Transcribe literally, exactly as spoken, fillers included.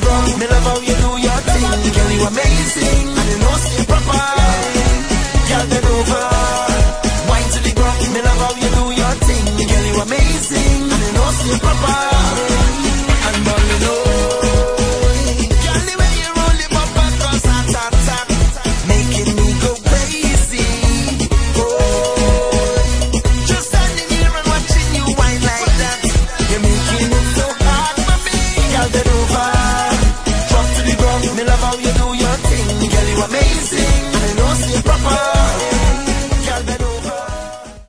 ground, me love how you do your thing. Girl, you amazing, and you know stay proper. Girl, bend over, wine to the ground, me love how you do your thing. Girl, you amazing, and you know stay proper.